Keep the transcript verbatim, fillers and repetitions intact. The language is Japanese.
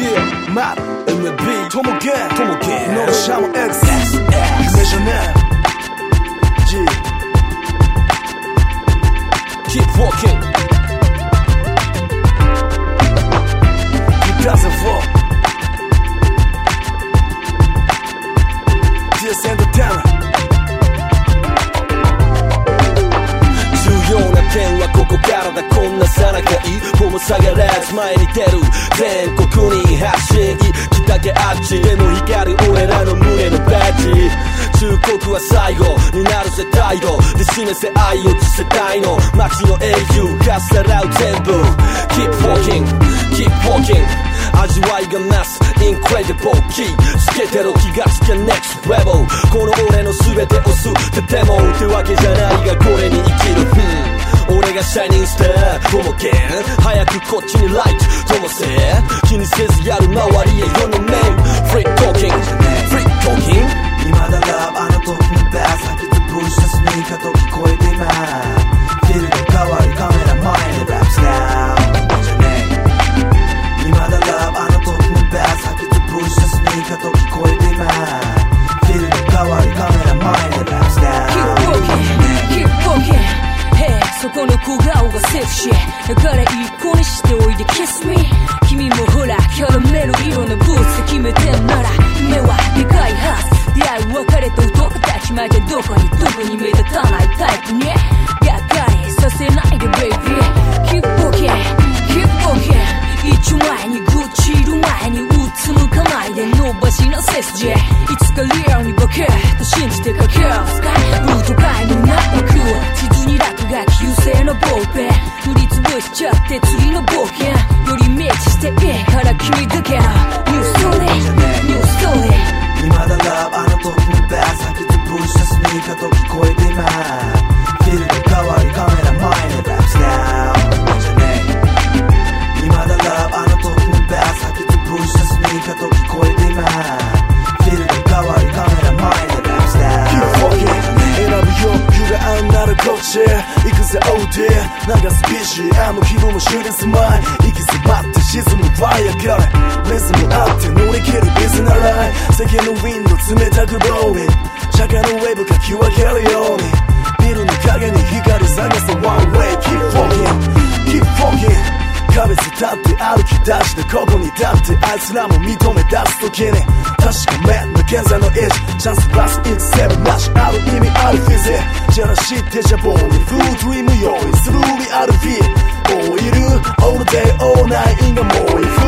Yeah, 막 엠엠비 토모겐 토모겐 너를 샤워 X 메셔넬 G Keep walking Keep dancing for Just entertainment 重要な点はここからだこんなさなかいほも下がらず前に出る全国に発信北けあっちでも光る俺らの胸のバッジ忠告は最後になるぜ態度で示せ愛を次世代の街の英雄がさらう全部 Keep walking, keep walking 味わいが増す Incredible key つけてろ気がつけ Next level この俺の全てを吸っててもってわけじゃないがこれに生きる、hmm、俺がシャイニングスターともけん早くこっちにライトともせ気にせずやる周りへ Your name Freak talking Freak talking 今だラブあの時のベース吐き潰したスニーカーと聞こえていますフィルド変わりカメラ前でラップスダウン今だラブあの時のベース吐き潰したスニーカーと聞こえていますフィルド変わりカメラ前でラップスダウン Keep walking, keep walking Hey そこの小顔がセクシーだからいい子にしておいで Kiss me 君もほらキャラメル色のブーツで決めてんなら目はでかいはず出会い別れと男たちまでどこに特に目立たないタイプにがっかりさせないで Baby Keep walking, keep walking 一丁前に愚痴る前にうつむかないで伸ばしな背筋いつかリアルに化けと信じてかけるスカイブート界のナック地図に落書き優勢のボールペン塗りつぶしちゃって次の冒険より明治していいから君だけのニューストーリーニューストーリー今だラブあの時のベース吐き潰したスニーカーと聞こえていますフィルド変わりカメラ前でラップスダウン今だラブあの時のベース吐き潰したスニーカーと聞こえていますフィルド変わりカメラ前でラップスダウン Keep walking 選ぶよゆがあんなるこっち行くぜ オーディー 流す ビージーエム 気分もシューティングスマイル行き詰まって沈むファイアガレリズムあって乗り切るビズなライ世間のウィンド冷たくブローイン社会のウェーブかき分けるようにビルの影に光探す One way Keep walking Keep walking壁伝って歩き出してここに立ってあいつらも認め出す時に確かめな現在のエッジチャンスラスインセブンなしある意味あるフィゼジェラシーデジャボーにフルドリーム用意するリアルフィーオーいる All day all night がもういい